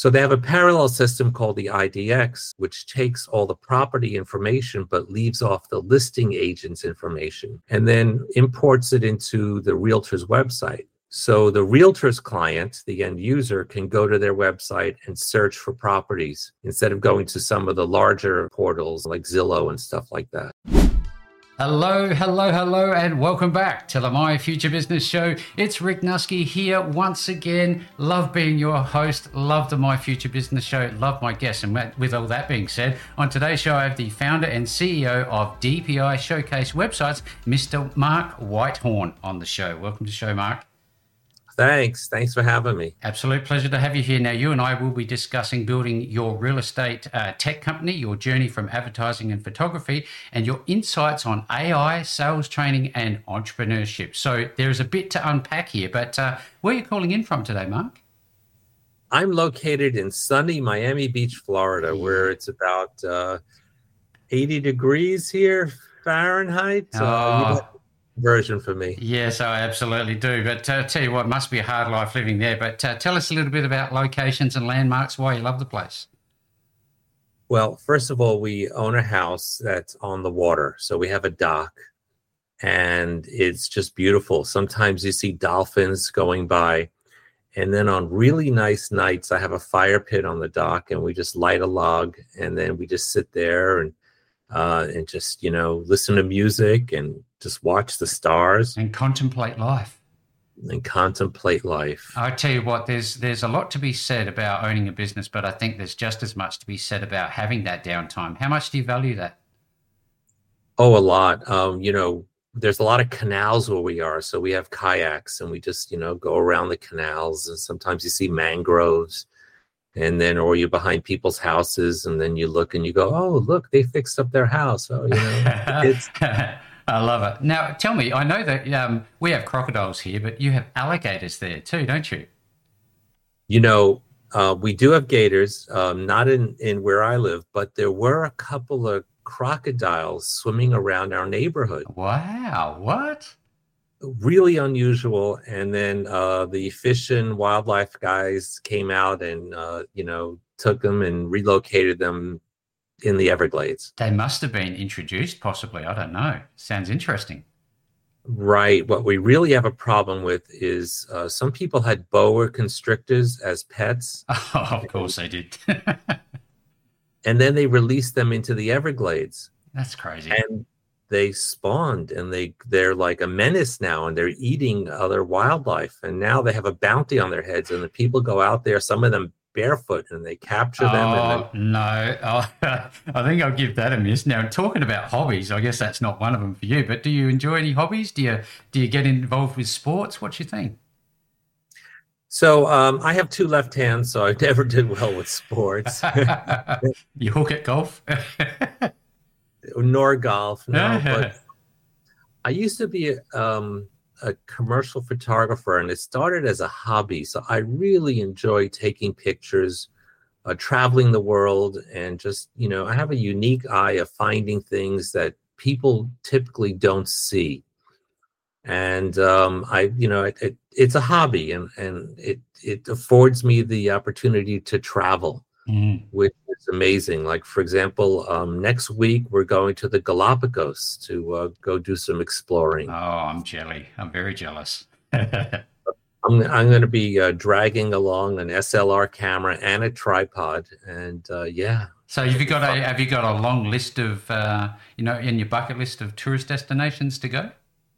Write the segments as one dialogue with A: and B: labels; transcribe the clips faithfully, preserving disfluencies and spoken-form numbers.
A: So they have a parallel system called the I D X, which takes all the property information but leaves off the listing agent's information and then imports it into the realtor's website. So the realtor's client, the end user, can go to their website and search for properties instead of going to some of the larger portals like Zillow and stuff like that.
B: Hello, hello, hello, and welcome back to the My Future Business Show. It's Rick Nuske here once again. Love being your host. Love the My Future Business Show. Love my guests. And with all that being said, on today's show, I have the founder and C E O of D P I Showcase Websites, Mister Mark Whitehorn, on the show. Welcome to the show, Mark.
A: Thanks. Thanks for having me.
B: Absolute pleasure to have you here. Now, you and I will be discussing building your real estate uh, tech company, your journey from advertising and photography, and your insights on A I, sales training, and entrepreneurship. So there is a bit to unpack here, but uh, where are you calling in from today, Mark?
A: I'm located in sunny Miami Beach, Florida, where it's about uh, eighty degrees here, Fahrenheit.
B: Oh.
A: Uh, version for me.
B: Yes, I absolutely do. But uh, tell you what, must be a hard life living there. But uh, tell us a little bit about locations and landmarks, why you love the place.
A: Well, first of all, we own a house that's on the water. So we have a dock and it's just beautiful. Sometimes you see dolphins going by. And then on really nice nights, I have a fire pit on the dock and we just light a log and then we just sit there and uh, and just, you know, listen to music and just watch the stars.
B: And contemplate life.
A: And contemplate life.
B: I tell you what, there's there's a lot to be said about owning a business, but I think there's just as much to be said about having that downtime. How much do you value that?
A: Oh, a lot. Um, you know, there's a lot of canals where we are. So we have kayaks and we just, you know, go around the canals and sometimes you see mangroves. And then, or you're behind people's houses, and then you look and you go, "Oh, look, they fixed up their house." Oh, you know, it's.
B: I love it. Now, tell me, I know that um, we have crocodiles here, but you have alligators there too, don't you?
A: You know, uh, we do have gators, um, not in in where I live, but there were a couple of crocodiles swimming around our neighborhood.
B: Wow! What?
A: Really unusual. And then uh, the Fish and Wildlife guys came out and, uh, you know, took them and relocated them in the Everglades.
B: They must have been introduced, possibly. I don't know. Sounds interesting.
A: Right. What we really have a problem with is uh, some people had boa constrictors as pets.
B: Oh, of course they did.
A: And then they released them into the Everglades.
B: That's crazy.
A: And they spawned and they they're like a menace now and they're eating other wildlife and now they have a bounty on their heads and the people go out there, some of them barefoot, and they capture them.
B: Oh,
A: and
B: then... no. Oh, I think I'll give that a miss. Now, talking about hobbies, I guess that's not one of them for you, but do you enjoy any hobbies? Do you do you get involved with sports? What do you think?
A: So um, I have two left hands, so I never did well with sports.
B: You hook at golf?
A: Nor golf, no. But I used to be um, a commercial photographer, and it started as a hobby. So I really enjoy taking pictures, uh, traveling the world, and just, you know, I have a unique eye of finding things that people typically don't see. And um, I, you know, it, it, it's a hobby, and and it it affords me the opportunity to travel. Mm. Which is amazing. Like, for example, um, next week we're going to the Galapagos to uh, go do some exploring.
B: Oh, I'm jelly. I'm very jealous.
A: I'm, I'm going to be uh, dragging along an S L R camera and a tripod, and uh, yeah.
B: So have you got a have you got a long list of uh, you know in your bucket list of tourist destinations to go?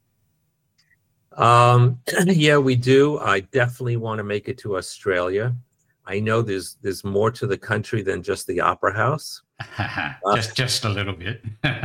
A: Um, yeah, we do. I definitely want to make it to Australia. I know there's there's more to the country than just the Opera House.
B: just uh, just a little bit.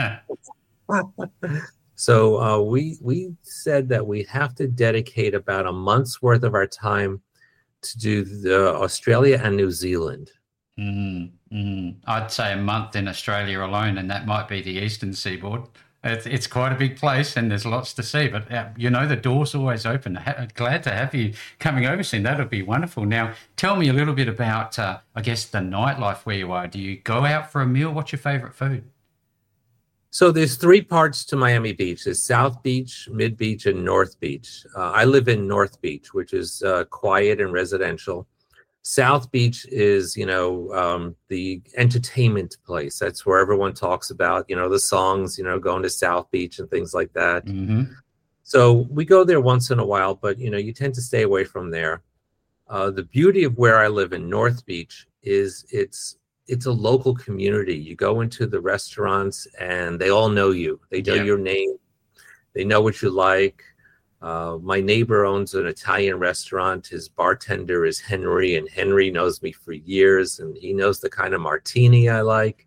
A: So uh, we we said that we have to dedicate about a month's worth of our time to do the Australia and New Zealand.
B: Mm-hmm. Mm-hmm. I'd say a month in Australia alone, and that might be the eastern seaboard. It's, it's quite a big place and there's lots to see, but uh, you know, the door's always open. Ha- glad to have you coming over soon. That would be wonderful. Now, tell me a little bit about, uh, I guess, the nightlife where you are. Do you go out for a meal? What's your favorite food?
A: So there's three parts to Miami Beach. There's South Beach, Mid Beach, and North Beach. Uh, I live in North Beach, which is uh, quiet and residential. South Beach is, you know, um, the entertainment place. That's where everyone talks about, you know, the songs, you know, going to South Beach and things like that.
B: Mm-hmm.
A: So we go there once in a while, but, you know, you tend to stay away from there. Uh, the beauty of where I live in North Beach is it's it's a local community. You go into the restaurants and they all know you. They know
B: Yeah.
A: your name. They know what you like. Uh, my neighbor owns an Italian restaurant. His bartender is Henry, and Henry knows me for years, and he knows the kind of martini I like.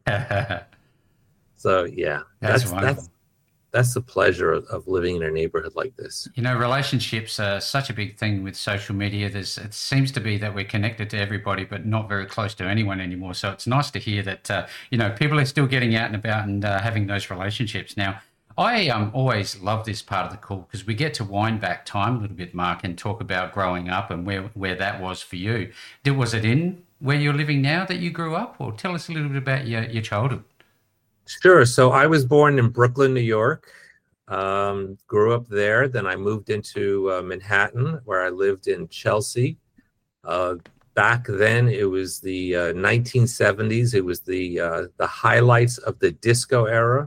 A: So yeah,
B: That's
A: that's
B: wonderful.
A: that's that's the pleasure of, of living in a neighborhood like this.
B: You know, relationships are such a big thing with social media. There's, it seems to be that we're connected to everybody, but not very close to anyone anymore. So it's nice to hear that, uh, you know, people are still getting out and about and uh, having those relationships. Now, I um, always love this part of the call because we get to wind back time a little bit, Mark, and talk about growing up and where, where that was for you. Did, was it in where you're living now that you grew up? Or tell us a little bit about your, your childhood.
A: Sure. So I was born in Brooklyn, New York. Um, grew up there. Then I moved into uh, Manhattan, where I lived in Chelsea. Uh, back then, it was the uh, nineteen seventies. It was the uh, the highlights of the disco era.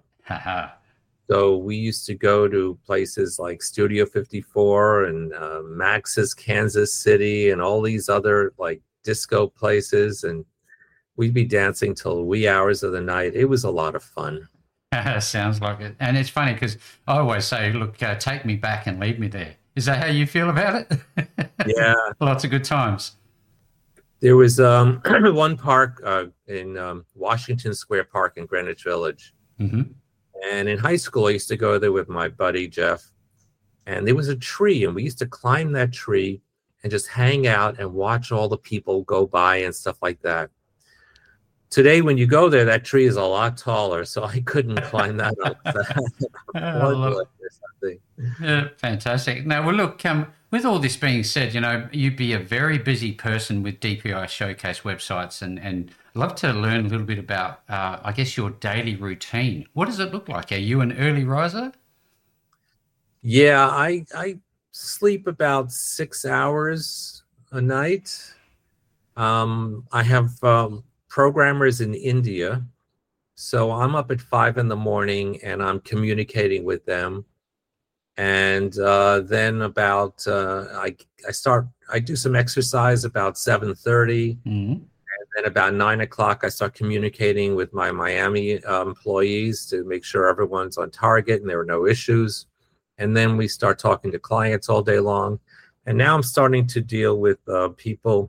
A: So we used to go to places like Studio fifty-four and uh, Max's Kansas City and all these other like disco places, and we'd be dancing till wee hours of the night. It was a lot of fun.
B: Sounds like it. And it's funny because I always say, look, uh, take me back and leave me there. Is that how you feel about it?
A: Yeah.
B: Lots of good times.
A: There was um, one park uh, in um, Washington Square Park in Greenwich Village.
B: Mm-hmm.
A: And in high school, I used to go there with my buddy, Jeff. And there was a tree, and we used to climb that tree and just hang out and watch all the people go by and stuff like that. Today, when you go there, that tree is a lot taller, so I couldn't climb that up.
B: Yeah, fantastic. Now, well, look, um, with all this being said, you know, you'd be a very busy person with D P I Showcase websites, and, and I'd love to learn a little bit about, uh, I guess, your daily routine. What does it look like? Are you an early riser?
A: Yeah, I I sleep about six hours a night. Um, I have um, programmers in India, so I'm up at five in the morning and I'm communicating with them. And uh, then about uh, I I start I do some exercise about seven thirty,
B: mm-hmm.
A: and then about nine o'clock I start communicating with my Miami uh, employees to make sure everyone's on target and there are no issues. And then we start talking to clients all day long. And now I'm starting to deal with uh, people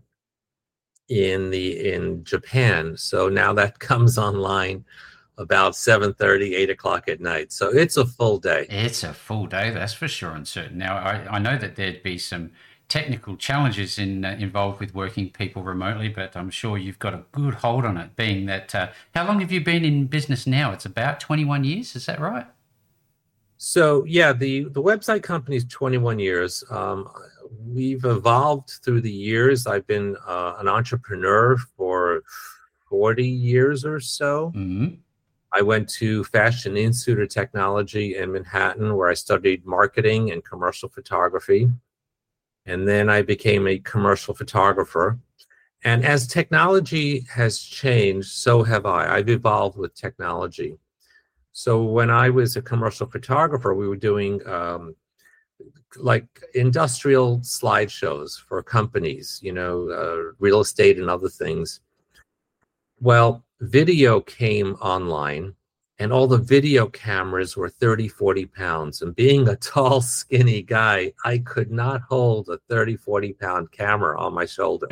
A: in the in Japan. So now that comes online about seven thirty, eight o'clock at night. So it's a full day.
B: It's a full day, that's for sure and certain. Now, I, I know that there'd be some technical challenges in uh, involved with working people remotely, but I'm sure you've got a good hold on it, being that, uh, how long have you been in business now? It's about twenty-one years, is that right?
A: So, yeah, the, the website company is twenty-one years. Um, we've evolved through the years. I've been uh, an entrepreneur for forty years or so.
B: Mm-hmm.
A: I went to Fashion Institute of Technology in Manhattan, where I studied marketing and commercial photography. And then I became a commercial photographer. And as technology has changed, so have I. I've evolved with technology. So when I was a commercial photographer, we were doing um, like industrial slideshows for companies, you know, uh, real estate and other things. Well, video came online, and all the video cameras were thirty, forty pounds. And being a tall, skinny guy, I could not hold a thirty, forty pound camera on my shoulder.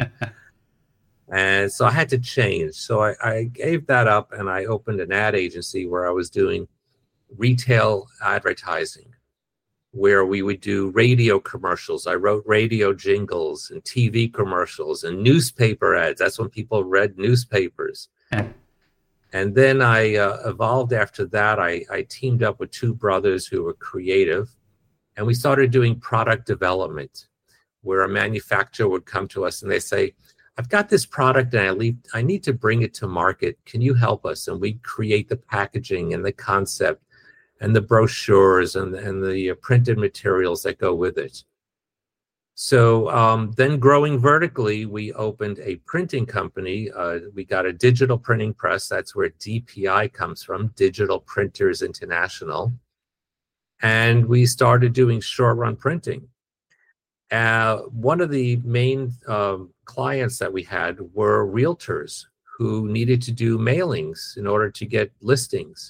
A: And so I had to change. So I, I gave that up, and I opened an ad agency where I was doing retail advertising, where we would do radio commercials. I wrote radio jingles and T V commercials and newspaper ads. That's when people read newspapers. And then I uh, evolved after that. I, I teamed up with two brothers who were creative, and we started doing product development, where a manufacturer would come to us and they say, I've got this product and I, leave, I need to bring it to market. Can you help us? And we create the packaging and the concept and the brochures and, and the printed materials that go with it. So um, then growing vertically, we opened a printing company. Uh, we got a digital printing press. That's where D P I comes from, Digital Printers International. And we started doing short-run printing. Uh, one of the main uh, clients that we had were realtors who needed to do mailings in order to get listings.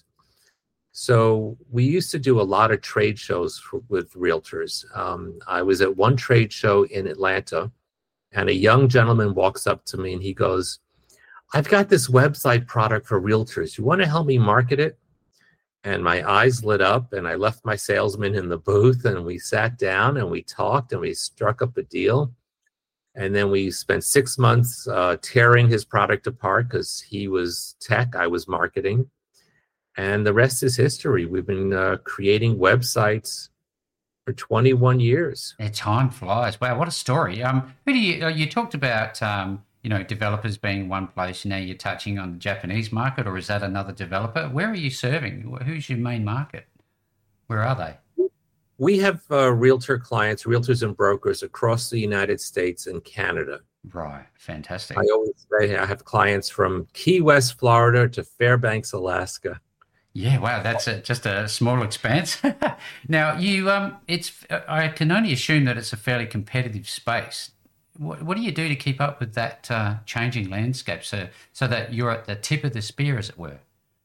A: So we used to do a lot of trade shows for, with realtors. Um, I was at one trade show in Atlanta, and a young gentleman walks up to me and he goes, "I've got this website product for realtors. You want to help me market it?" And my eyes lit up, and I left my salesman in the booth, and we sat down and we talked and we struck up a deal. And then we spent six months uh, tearing his product apart because he was tech, I was marketing. And the rest is history. We've been uh, creating websites for twenty-one years.
B: Yeah, time flies. Wow, what a story. Um, who do you, you talked about, um, you know, developers being one place. Now you're touching on the Japanese market, or is that another developer? Where are you serving? Who's your main market? Where are they?
A: We have uh, realtor clients, realtors and brokers across the United States and Canada.
B: Right. Fantastic.
A: I always say I have clients from Key West, Florida to Fairbanks, Alaska.
B: Yeah, wow, that's a, just a small expanse. Now, you, um, it's. I can only assume that it's a fairly competitive space. What, what do you do to keep up with that uh, changing landscape, so so that you're at the tip of the spear, as it were?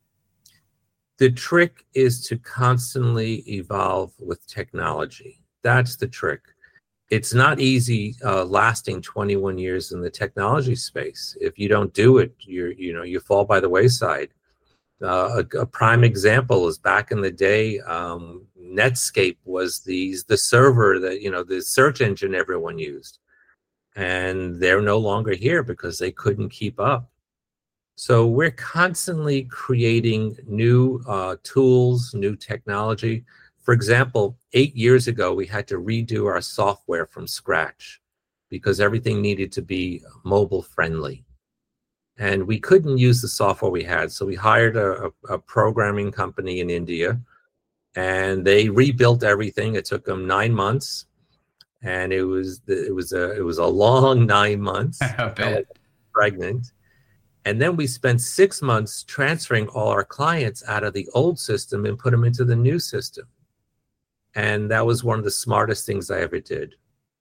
A: The trick is to constantly evolve with technology. That's the trick. It's not easy uh, lasting twenty-one years in the technology space. If you don't do it, you're you know you fall by the wayside. Uh, a, a prime example is back in the day, um, Netscape was the the server that, you know, the search engine everyone used. And they're no longer here because they couldn't keep up. So we're constantly creating new uh, tools, new technology. For example, eight years ago, we had to redo our software from scratch because everything needed to be mobile friendly. And we couldn't use the software we had. So we hired a, a, a programming company in India, and they rebuilt everything. It took them nine months. And it was it was a it was a long nine months.
B: I bet.
A: Pregnant. And then we spent six months transferring all our clients out of the old system and put them into the new system. And that was one of the smartest things I ever did.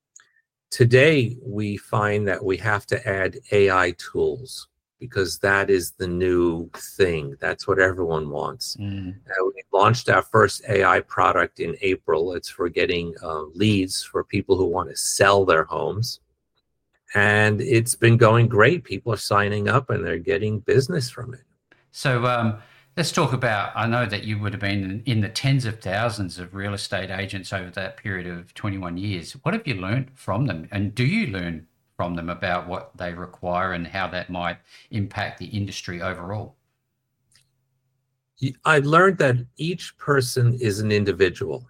A: Today, we find that we have to add A I tools because that is the new thing. That's what everyone wants. Mm. Uh, we launched our first A I product in April. It's for getting uh, leads for people who want to sell their homes. And it's been going great. People are signing up and they're getting business from it.
B: So um, let's talk about, I know that you would have been in, in the tens of thousands of real estate agents over that period of twenty-one years. What have you learned from them? And do you learn from them about what they require and how that might impact the industry overall?
A: I learned that each person is an individual.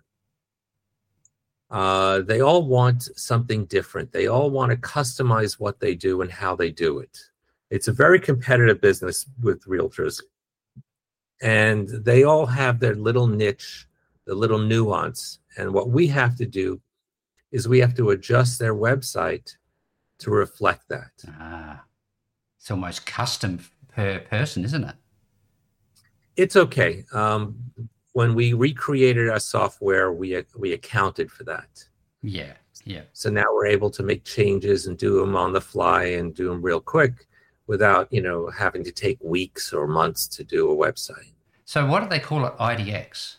A: Uh, they all want something different. They all want to customize what they do and how they do it. It's a very competitive business with realtors. And they all have their little niche, the little nuance. And what we have to do is we have to adjust their website to reflect that.
B: Ah, it's almost custom per person, isn't it?
A: It's okay. Um, when we recreated our software, we we accounted for that.
B: Yeah, yeah.
A: So now we're able to make changes and do them on the fly and do them real quick without, you know, having to take weeks or months to do a website.
B: So what do they call it, I D X?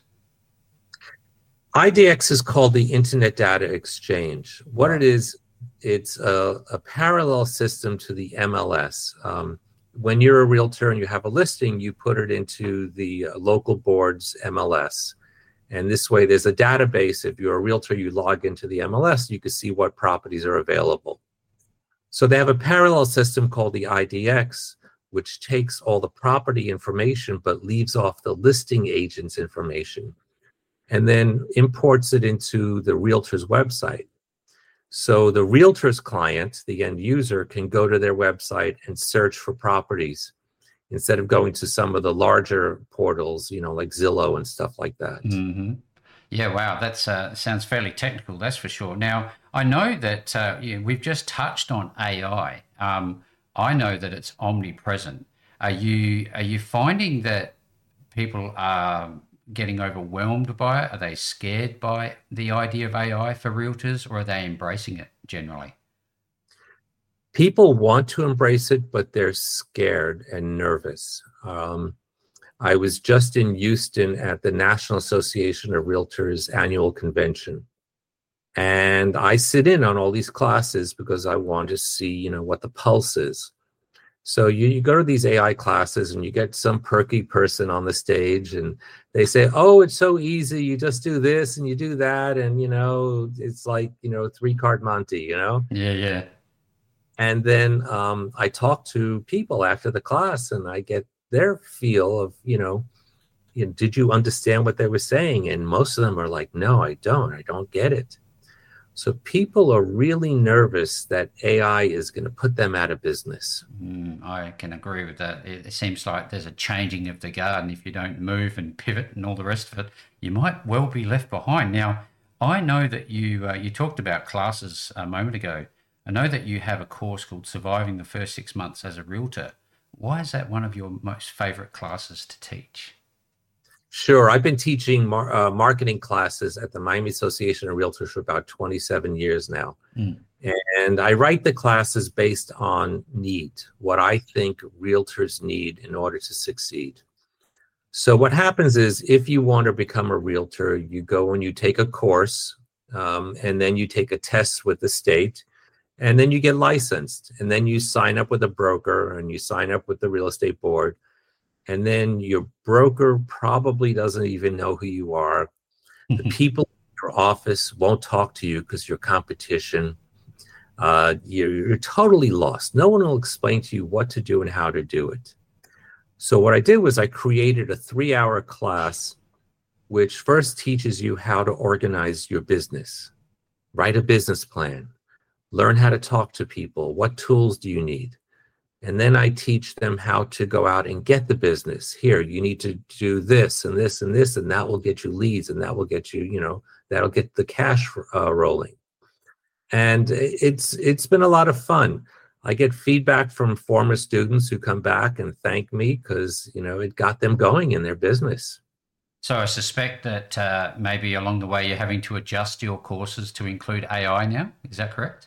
A: I D X is called the Internet Data Exchange. What it is, it's a, a parallel system to the M L S. Um, when you're a realtor and you have a listing, you put it into the uh, local board's M L S. And this way, there's a database. If you're a realtor, you log into the M L S, you can see what properties are available. So they have a parallel system called the I D X, which takes all the property information but leaves off the listing agent's information and then imports it into the realtor's website. So the realtor's client, the end user, can go to their website and search for properties instead of going to some of the larger portals, you know, like Zillow and stuff like that.
B: Mm-hmm. Yeah, wow, that's uh, sounds fairly technical, that's for sure. Now, I know that uh, yeah, we've just touched on A I. Um, I know that it's omnipresent. Are you are you finding that people are getting overwhelmed by it? Are they scared by the idea of A I for realtors, or are they embracing it generally?
A: People want to embrace it, but they're scared and nervous. Um, I was just in Houston at the National Association of Realtors annual convention. And I sit in on all these classes because I want to see, you know, what the pulse is. So you, you go to these A I classes and you get some perky person on the stage and they say, oh, it's so easy. You just do this and you do that. And, you know, it's like, you know, three card Monte, you know?
B: Yeah, yeah.
A: And then um, I talk to people after the class and I get their feel of, you know, you know, did you understand what they were saying? And most of them are like, no, I don't. I don't get it. So people are really nervous that A I is going to put them out of business.
B: Mm, I can agree with that. It, it seems like there's a changing of the garden. If you don't move and pivot and all the rest of it, you might well be left behind. Now, I know that you uh, you talked about classes a moment ago. I know that you have a course called Surviving the First Six Months as a Realtor. Why is that one of your most favorite classes to teach?
A: Sure. I've been teaching mar- uh, marketing classes at the Miami Association of Realtors for about twenty-seven years now. Mm. And I write the classes based on need, what I think realtors need in order to succeed. So what happens is if you want to become a realtor, you go and you take a course, um, and then you take a test with the state, and then you get licensed. And then you sign up with a broker and you sign up with the real estate board. And then your broker probably doesn't even know who you are. The people in your office won't talk to you because you're competition. Uh, you're, you're totally lost. No one will explain to you what to do and how to do it. So what I did was I created a three-hour class which first teaches you how to organize your business, write a business plan, learn how to talk to people. What tools do you need? And then I teach them how to go out and get the business. Here, you need to do this and this and this, and that will get you leads, and that will get you, you know, that'll get the cash uh, rolling. And it's it's been a lot of fun. I get feedback from former students who come back and thank me because, you know, it got them going in their business.
B: So I suspect that uh, maybe along the way you're having to adjust your courses to include A I now. Is that correct?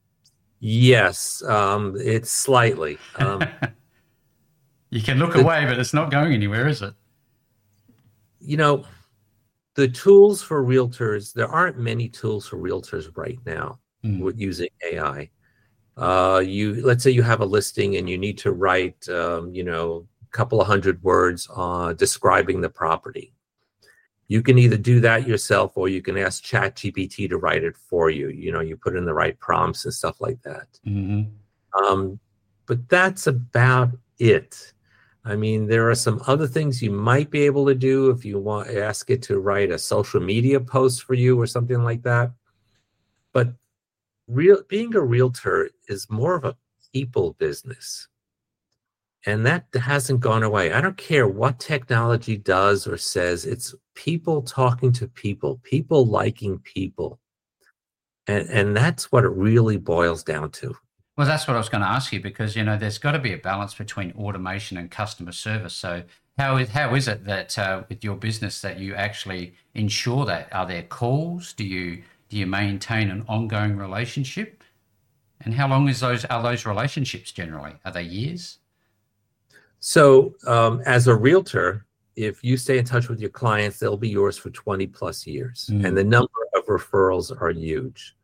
A: Yes, um, it's slightly. Um,
B: you can look the, away, but it's not going anywhere, is it?
A: You know, the tools for realtors, there aren't many tools for realtors right now mm. with using A I. Uh, you let's say you have a listing and you need to write, um, you know, a couple of hundred words on describing the property. You can either do that yourself or you can ask ChatGPT to write it for you. You know, you put in the right prompts and stuff like that. Mm-hmm. Um, but that's about it. I mean, there are some other things you might be able to do if you want ask it to write a social media post for you or something like that. But real being a realtor is more of a people business. And that hasn't gone away. I don't care what technology does or says. It's people talking to people, people liking people. And, and that's what it really boils down to.
B: Well, that's what I was going to ask you because, you know, there's got to be a balance between automation and customer service. So how is, how is it that uh, with your business that you actually ensure that? Are there calls? Do you do you maintain an ongoing relationship? And how long is those are those relationships generally? Are they years?
A: So um, as a realtor, if you stay in touch with your clients, they'll be yours for twenty plus years. Mm. And the number of referrals are huge.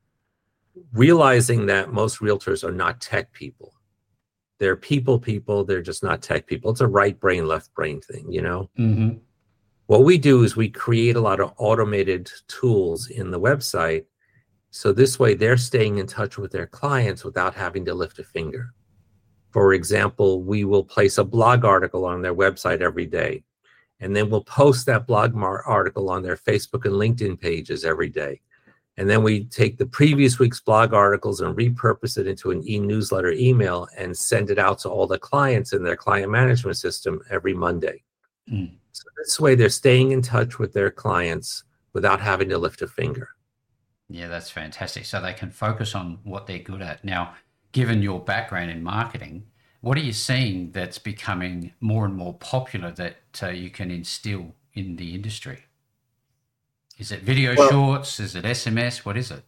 A: Realizing that most realtors are not tech people. They're people people. They're just not tech people. It's a right brain, left brain thing, you know? Mm-hmm. What we do is we create a lot of automated tools in the website. So this way they're staying in touch with their clients without having to lift a finger. For example, we will place a blog article on their website every day, and then we'll post that blog article on their Facebook and LinkedIn pages every day. And then we take the previous week's blog articles and repurpose it into an e-newsletter email and send it out to all the clients in their client management system every Monday. Mm. So this way they're staying in touch with their clients without having to lift a finger.
B: Yeah, that's fantastic. So they can focus on what they're good at. Now, given your background in marketing, what are you seeing that's becoming more and more popular that uh, you can instill in the industry? Is it video well, shorts? Is it S M S? What is it?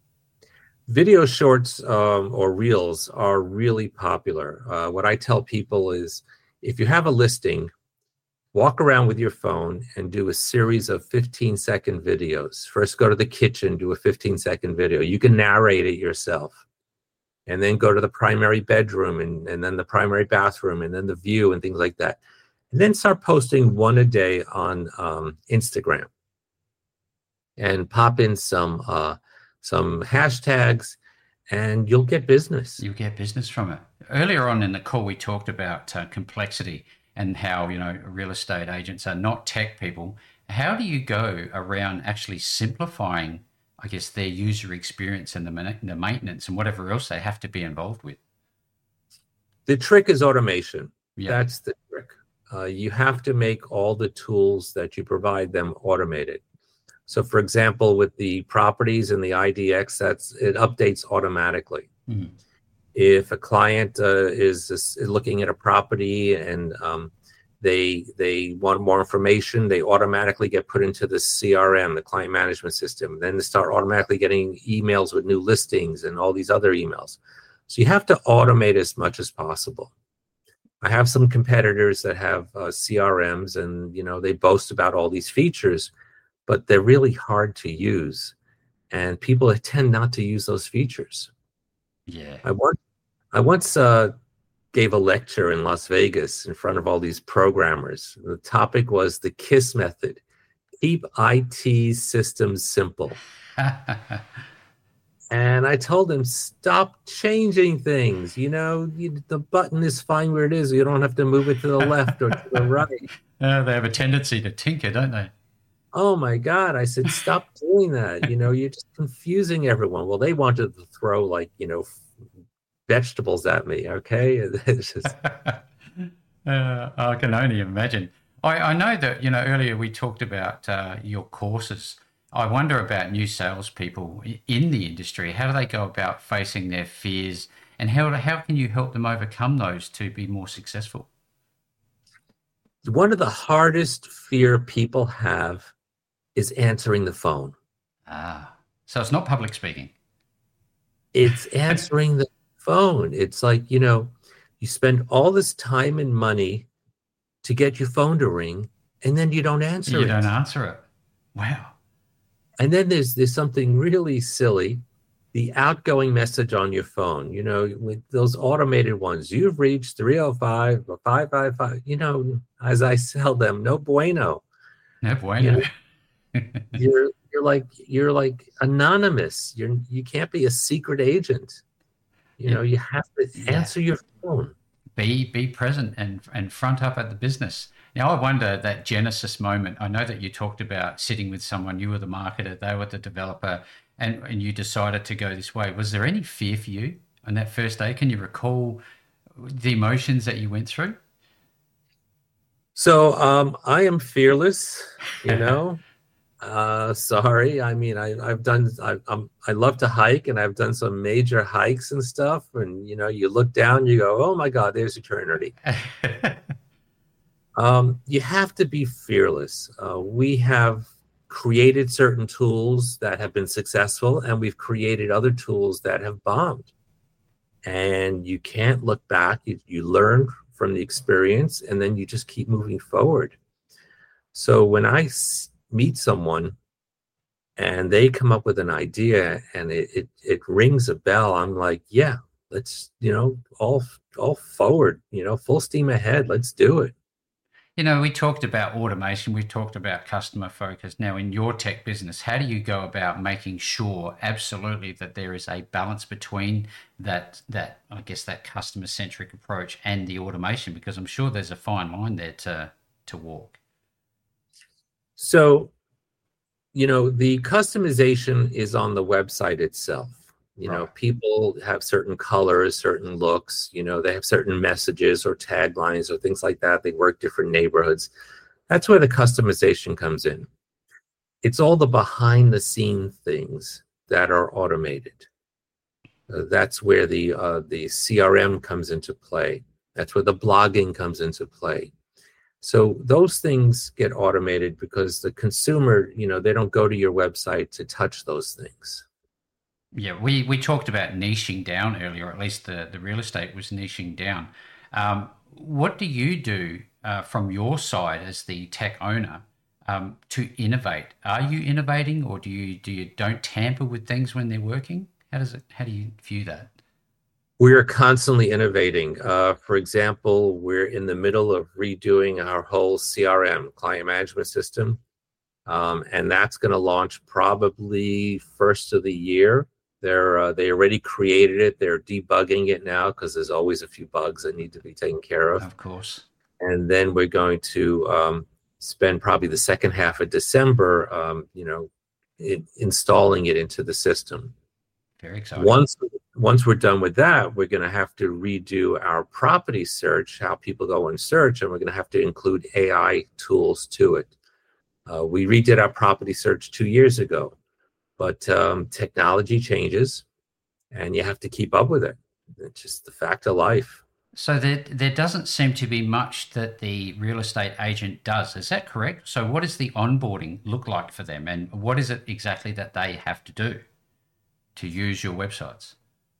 A: Video shorts um, or reels are really popular. Uh, what I tell people is, if you have a listing, walk around with your phone and do a series of fifteen second videos. First, go to the kitchen, do a fifteen second video. You can narrate it yourself. And then go to the primary bedroom and, and then the primary bathroom and then the view and things like that. And then start posting one a day on um, Instagram. And pop in some uh, some hashtags and you'll get business.
B: You'll get business from it. Earlier on in the call, we talked about uh, complexity and how, you know, real estate agents are not tech people. How do you go around actually simplifying, I guess, their user experience and the, the maintenance and whatever else they have to be involved with?
A: The trick is automation.
B: Yeah.
A: That's the trick. Uh, you have to make all the tools that you provide them automated. So, for example, with the properties and the I D X, that's it updates automatically. Mm-hmm. If a client uh, is, is looking at a property and um, they they want more information, they automatically get put into the C R M, the client management system. Then they start automatically getting emails with new listings and all these other emails. So you have to automate as much as possible. I have some competitors that have uh, C R Ms, and you know they boast about all these features, but they're really hard to use, and people tend not to use those features.
B: Yeah.
A: I once, I once uh, gave a lecture in Las Vegas in front of all these programmers. The topic was the KISS method: keep I T systems simple. And I told them, stop changing things. You know, you, the button is fine where it is. You don't have to move it to the left or to the right.
B: Uh, they have a tendency to tinker, don't they?
A: Oh my God. I said, stop doing that. You know, you're just confusing everyone. Well, they wanted to throw like, you know, vegetables at me. Okay. It's just...
B: uh, I can only imagine. I, I know that, you know, earlier we talked about uh, your courses. I wonder about new salespeople in the industry. How do they go about facing their fears, and how, how can you help them overcome those to be more successful?
A: One of the hardest fear people have is answering the phone.
B: Ah, so it's not public speaking.
A: It's answering the phone. It's like, you know, you spend all this time and money to get your phone to ring, and then you don't answer
B: you
A: it.
B: You don't answer it. Wow. And
A: then there's there's something really silly, the outgoing message on your phone, you know, with those automated ones. You've reached three oh five or five five five, you know, as I sell them, no bueno.
B: No bueno.
A: You know, you're you're like you're like anonymous. You're you can't be a secret agent. You know, you have to answer yeah. your phone.
B: Be be present and and front up at the business. Now, I wonder that Genesis moment. I know that you talked about sitting with someone. You were the marketer, they were the developer, and, and you decided to go this way. Was there any fear for you on that first day? Can you recall the emotions that you went through?
A: So um, I am fearless, you know. uh, sorry, I mean, I, I've done. I, I'm. I love to hike, and I've done some major hikes and stuff. And you know, you look down, you go, "Oh my God, there's eternity." Um, you have to be fearless. Uh, we have created certain tools that have been successful, and we've created other tools that have bombed. And you can't look back. You, you learn from the experience, and then you just keep moving forward. So when I s- meet someone and they come up with an idea and it, it, it rings a bell, I'm like, yeah, let's, you know, all, all forward, you know, full steam ahead. Let's do it.
B: You know, we talked about automation, we talked about customer focus. Now, in your tech business, how do you go about making sure absolutely that there is a balance between that, that I guess, that customer-centric approach and the automation? Because I'm sure there's a fine line there to, to walk.
A: So, you know, the customization is on the website itself. You know, right. People have certain colors, certain looks, you know, they have certain messages or taglines or things like that. They work different neighborhoods. That's where the customization comes in. It's all the behind the scene things that are automated. Uh, that's where the uh, the C R M comes into play. That's where the blogging comes into play. So those things get automated because the consumer, you know, they don't go to your website to touch those things.
B: Yeah, we, we talked about niching down earlier, or at least the, the real estate was niching down. Um, what do you do uh, from your side as the tech owner um, to innovate? Are you innovating, or do you do you don't tamper with things when they're working? How does it? How do you view that?
A: We are constantly innovating. Uh, for example, we're in the middle of redoing our whole C R M, client management system, um, and that's going to launch probably first of the year. They're uh, they already created it. They're debugging it now because there's always a few bugs that need to be taken care of.
B: Of course.
A: And then we're going to um, spend probably the second half of December, um, you know, in, installing it into the system.
B: Very exciting.
A: Once once we're done with that, we're going to have to redo our property search, how people go and search, and we're going to have to include A I tools to it. Uh, we redid our property search two years ago, but um, technology changes, and you have to keep up with it. It's just the fact of life.
B: So there, there doesn't seem to be much that the real estate agent does. Is that correct? So what does the onboarding look like for them, and what is it exactly that they have to do to use your websites?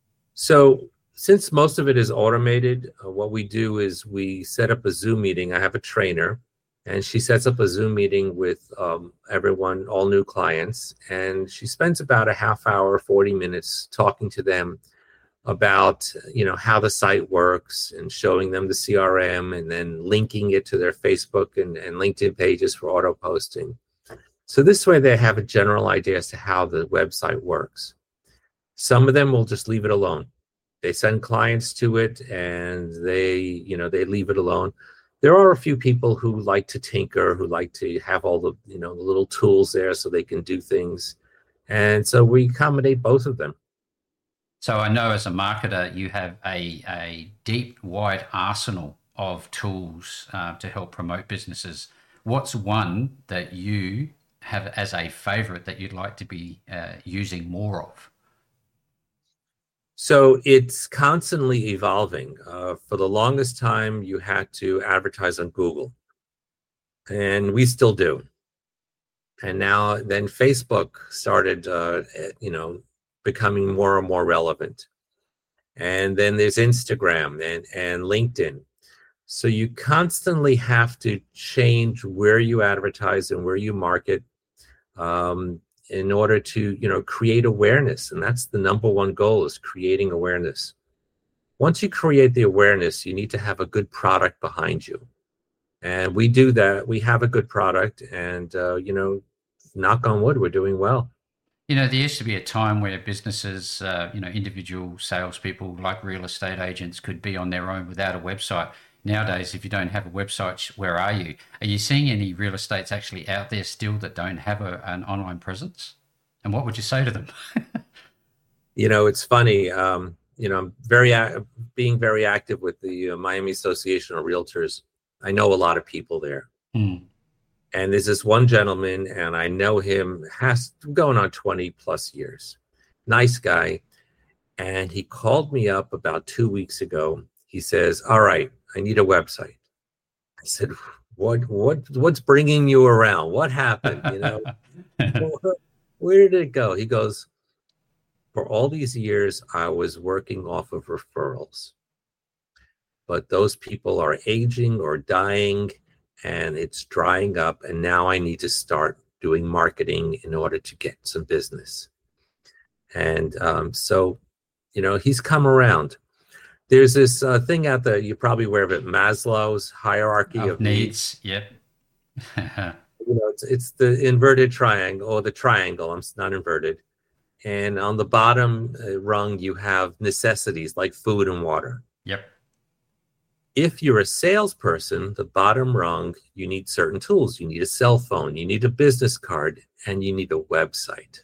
A: So since most of it is automated, uh, what we do is we set up a Zoom meeting. I have a trainer, and she sets up a Zoom meeting with um, everyone, all new clients, and she spends about a half hour, forty minutes talking to them about, you know, how the site works and showing them the C R M and then linking it to their Facebook and, and LinkedIn pages for auto posting. So this way they have a general idea as to how the website works. Some of them will just leave it alone. They send clients to it and they, you know, they leave it alone. There are a few people who like to tinker, who like to have all the, you know, the little tools there so they can do things. And so we accommodate both of them.
B: So I know as a marketer, you have a, a deep, wide arsenal of tools uh, to help promote businesses. What's one that you have as a favorite that you'd like to be uh, using more of?
A: So it's constantly evolving. Uh, for the longest time, you had to advertise on Google, and we still do. And now then Facebook started, uh, you know, becoming more and more relevant. And then there's Instagram and, and LinkedIn. So you constantly have to change where you advertise and where you market um, in order to, you know, create awareness. And that's the number one goal, is creating awareness. Once you create the awareness, you need to have a good product behind you. And we do that. We have a good product, and, uh, you know, knock on wood, we're doing well.
B: You know, there used to be a time where businesses, uh, you know, individual salespeople like real estate agents could be on their own without a website. Nowadays, if you don't have a website, where are you? Are you seeing any real estates actually out there still that don't have a, an online presence? And what would you say to them?
A: You know, it's funny. Um, you know, I'm very being very active with the uh, Miami Association of Realtors. I know a lot of people there.
B: Mm.
A: And there's this one gentleman, and I know him, has going on twenty plus years. Nice guy. And he called me up about two weeks ago. He says, all right, I need a website. I said, what, what, what's bringing you around? What happened? You know, where, where did it go? He goes, for all these years, I was working off of referrals, but those people are aging or dying, and it's drying up, and now I need to start doing marketing in order to get some business. And um, so, you know, he's come around. There's this uh, thing out there, you're probably aware of it, Maslow's hierarchy of,
B: of needs. needs. Yep.
A: You know, it's, it's the inverted triangle, or the triangle, I'm not inverted. And on the bottom uh, rung, you have necessities like food and water.
B: Yep.
A: If you're a salesperson, the bottom rung, you need certain tools. You need a cell phone, you need a business card, and you need a website.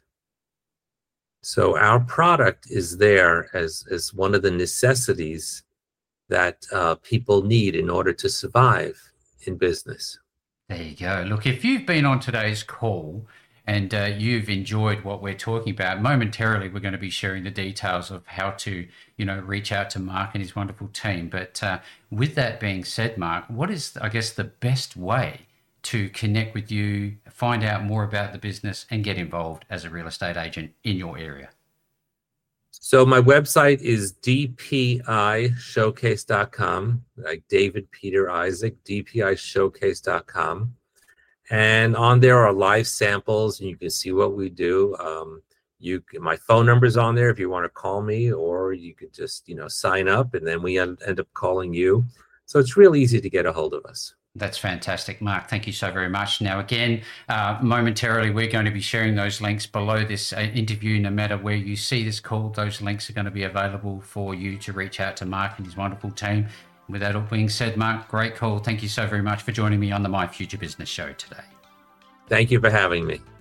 A: So our product is there as, as one of the necessities that uh, people need in order to survive in business.
B: There you go. Look, if you've been on today's call and uh, you've enjoyed what we're talking about. Momentarily, we're going to be sharing the details of how to, you know, reach out to Mark and his wonderful team. But uh, with that being said, Mark, what is, I guess, the best way to connect with you, find out more about the business, and get involved as a real estate agent in your area?
A: So my website is d p i showcase dot com, like David Peter Isaac, d p i showcase dot com. And on there are live samples, and you can see what we do. Um, you can, my phone number's on there if you want to call me, or you could just, you know, sign up, and then we end, end up calling you. So it's real easy to get a hold of us.
B: That's fantastic, Mark. Thank you so very much. Now, again, uh, momentarily, we're going to be sharing those links below this uh, interview. No matter where you see this call, those links are going to be available for you to reach out to Mark and his wonderful team. With that all being said, Mark, great call. Thank you so very much for joining me on the My Future Business Show today.
A: Thank you for having me.